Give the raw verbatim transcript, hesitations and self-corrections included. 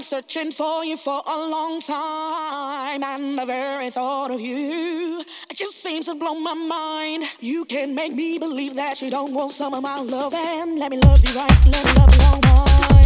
searching for you for a long time, and the very thought of you, it just seems to blow my mind. You can make me believe that you don't want some of my love, and let me love you right, let me love you all more.